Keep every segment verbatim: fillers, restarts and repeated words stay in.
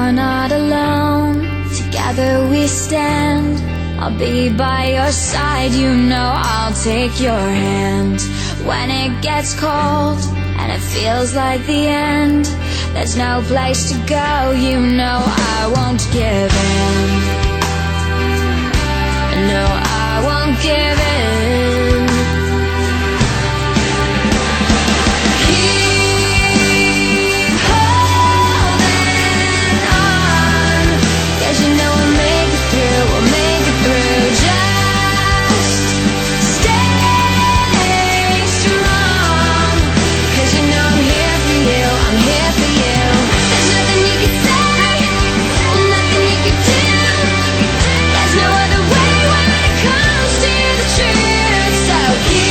You're not alone, together we stand. I'll be by your side, you know I'll take your hand. When it gets cold and it feels like the end, there's no place to go, you know I won't give in. No, I won't give in. Keep holding on, 'cause you know we'll make it through, we'll make it through. Just stay strong, 'cause you know I'm here for you, I'm here for you. There's nothing you can say, nothing you can do. There's no other way when it comes to the truth. So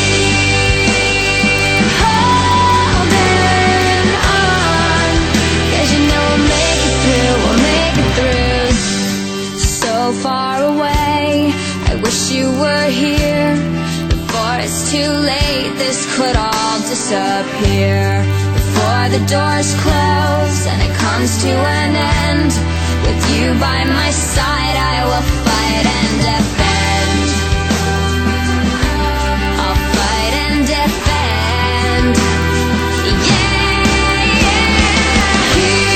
keep holding on, 'cause you know we'll make it through, we'll make it through. So far away, I wish you were here. Before it's too late, this could all disappear. Before the doors close and it comes to an end, with you by my side I will fight and defend. I'll fight and defend. Yeah, yeah.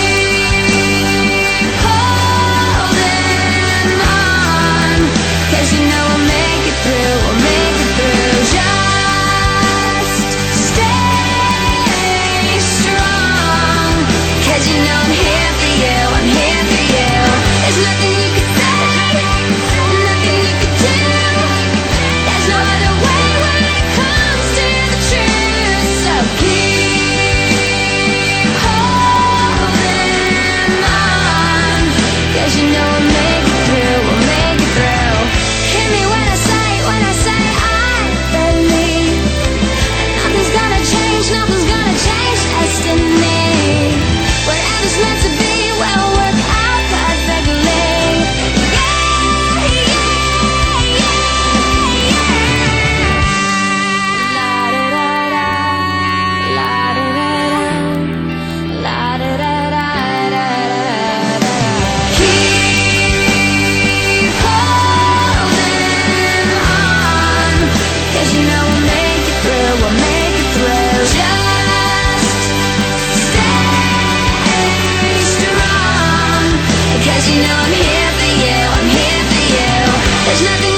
Keep holding on, 'cause you know we'll make it through, we'll make it through. Just stay strong, 'cause you know I'm here for you, I'm here for you. There's nothing you can say, nothing you can do. There's no other way when it comes to the truth. So keep holding on, 'cause you know we'll make it through, we'll make it through. Hear me when I say, when I say I believe. Nothing's gonna change, nothing's gonna change destiny. Whatever's meant to be will work out perfectly. Yeah, yeah, yeah, yeah. La-da-da-da, la-da-da-da, la-da-da-da-da-da-da. Keep holding on, 'cause you know we'll make it through, we'll make it through. Just stay strong, 'cause you know I'm here for you, I'm here for you. There's nothing